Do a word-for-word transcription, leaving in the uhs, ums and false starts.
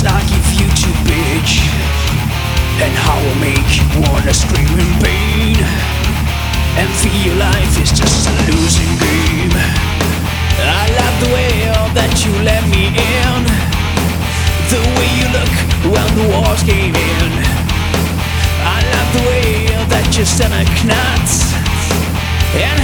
I give you to bitch, and how I make you wanna scream in pain, and feel your life is just a losing game. I love the way that you let me in, the way you look when the walls came in. I love the way that you stand a knot, and